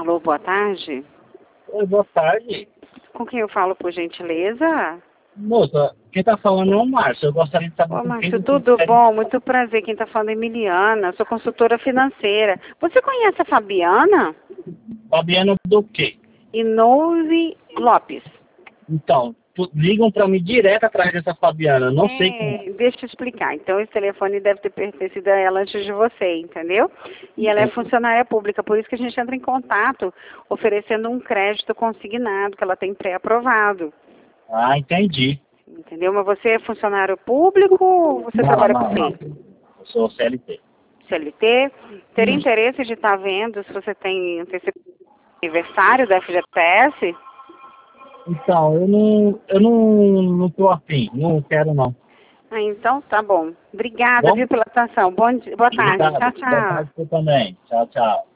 Alô, boa tarde. Oi, boa tarde. Com quem eu falo, por gentileza? Moça, quem tá falando é o Márcio. Eu gostaria de saber Ô, com quem Márcio, você tudo consegue. bom? Muito prazer. Quem está falando é Emiliana. Sou consultora financeira. Você conhece a Fabiana? Fabiana do quê? Inouve Lopes. Então, ligam pra mim direto atrás dessa Fabiana. Não sei quem é. Deixa eu explicar. Então, esse telefone deve ter pertencido a ela antes de você, entendeu? E ela é funcionária pública, por isso que a gente entra em contato oferecendo um crédito consignado que ela tem pré-aprovado. Ah, entendi. Entendeu? Mas você é funcionário público ou você trabalha com quem? Eu sou CLT. CLT? Teria interesse de estar vendo se você tem aniversário da FGTS? Então, não tô afim. Não quero, não. Ah, então tá bom. Obrigada, Bom? viu, pela atenção. Boa tarde. Obrigado. Tchau, Boa tchau. tarde pra você também. Tchau, tchau.